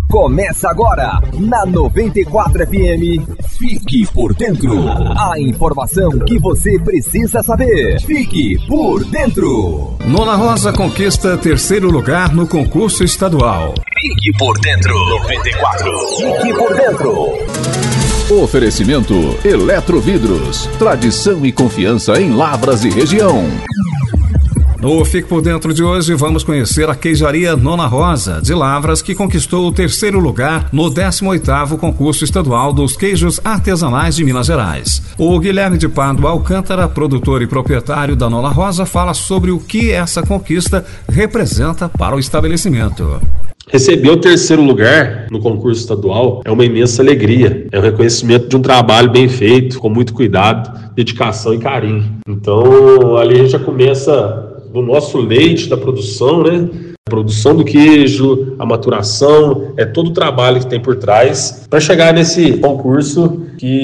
Começa agora, na 94 FM, Fique por Dentro. A informação que você precisa saber. Fique por Dentro. Nona Rosa conquista terceiro lugar no concurso estadual. Fique por Dentro. 94. Fique por Dentro. Oferecimento Eletrovidros. Tradição e confiança em Lavras e região. No Fique por Dentro de hoje, vamos conhecer a queijaria Nona Rosa, de Lavras, que conquistou o terceiro lugar no 18º concurso estadual dos queijos artesanais de Minas Gerais. O Guilherme de Pádua Alcântara, produtor e proprietário da Nona Rosa, fala sobre o que essa conquista representa para o estabelecimento. Receber o terceiro lugar no concurso estadual é uma imensa alegria. É um reconhecimento de um trabalho bem feito, com muito cuidado, dedicação e carinho. Então, ali a gente já começa do nosso leite, da produção, né? A produção do queijo, a maturação, é todo o trabalho que tem por trás para chegar nesse concurso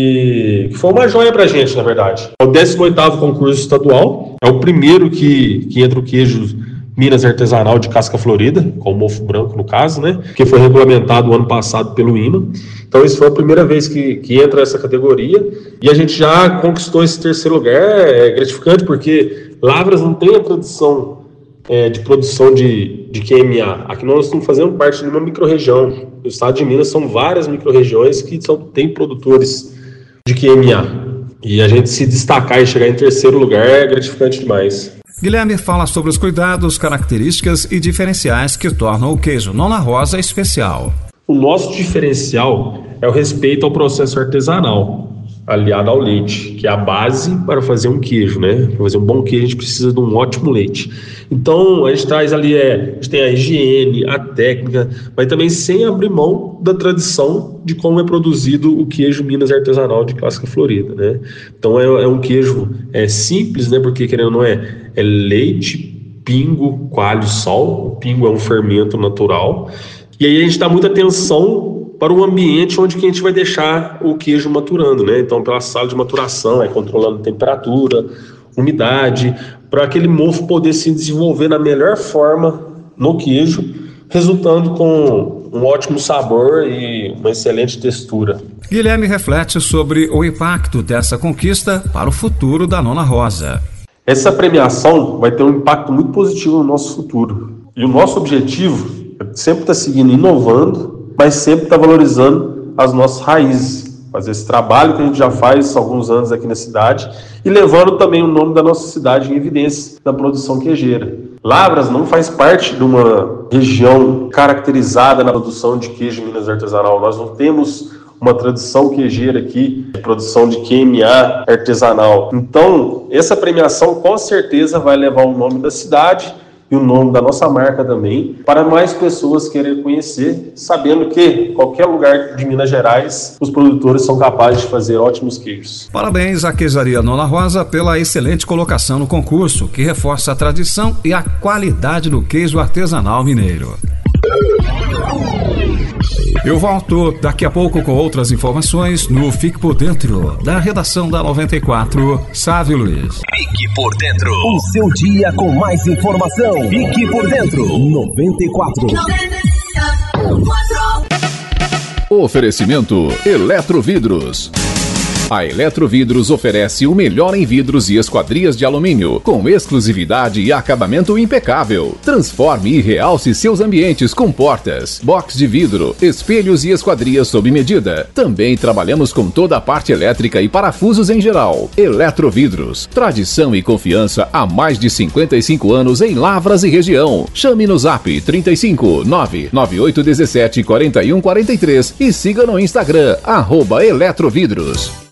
que foi uma joia pra gente, na verdade. É o 18º concurso estadual, é o primeiro que entra o queijo Minas artesanal de casca florida, com o mofo branco no caso, né? Que foi regulamentado o ano passado pelo IMA. Então isso foi a primeira vez que entra essa categoria e a gente já conquistou esse terceiro lugar. É gratificante porque Lavras não tem a tradição de produção de QMA. Aqui nós estamos fazendo parte de uma microrregião. No estado de Minas são várias microrregiões que têm produtores de QMA. E a gente se destacar e chegar em terceiro lugar é gratificante demais. Guilherme fala sobre os cuidados, características e diferenciais que tornam o queijo Nona Rosa especial. O nosso diferencial é o respeito ao processo artesanal, aliado ao leite, que é a base para fazer um queijo, né? Para fazer um bom queijo a gente precisa de um ótimo leite. Então a gente traz ali, a gente tem a higiene, a técnica, mas também sem abrir mão da tradição de como é produzido o queijo Minas artesanal de casca florida, né? Então é um queijo simples, né? Porque querendo ou não é leite, pingo, coalho, sal. O pingo é um fermento natural. E aí a gente dá muita atenção para o ambiente onde que a gente vai deixar o queijo maturando, né? Então pela sala de maturação, controlando temperatura, umidade, para aquele mofo poder se desenvolver na melhor forma no queijo, resultando com um ótimo sabor e uma excelente textura. Guilherme reflete sobre o impacto dessa conquista para o futuro da Nona Rosa. Essa premiação vai ter um impacto muito positivo no nosso futuro. E o nosso objetivo é sempre estar seguindo inovando, mas sempre estar valorizando as nossas raízes. Fazer esse trabalho que a gente já faz há alguns anos aqui na cidade e levando também o nome da nossa cidade em evidência na produção queijeira. Lavras não faz parte de uma região caracterizada na produção de queijo Minas artesanal. Nós não temos uma tradição queijeira aqui, de produção de QMA artesanal. Então, essa premiação com certeza vai levar o nome da cidade e o nome da nossa marca também, para mais pessoas quererem conhecer, sabendo que em qualquer lugar de Minas Gerais, os produtores são capazes de fazer ótimos queijos. Parabéns à queijaria Nona Rosa pela excelente colocação no concurso, que reforça a tradição e a qualidade do queijo artesanal mineiro. Eu volto daqui a pouco com outras informações no Fique por Dentro, da redação da 94, Sávio Luiz. Fique por Dentro, o seu dia com mais informação. Fique por Dentro, 94. Oferecimento Eletrovidros. A Eletrovidros oferece o melhor em vidros e esquadrias de alumínio, com exclusividade e acabamento impecável. Transforme e realce seus ambientes com portas, box de vidro, espelhos e esquadrias sob medida. Também trabalhamos com toda a parte elétrica e parafusos em geral. Eletrovidros, tradição e confiança há mais de 55 anos em Lavras e região. Chame no Zap 35 99817 4143 e siga no Instagram @Eletrovidros.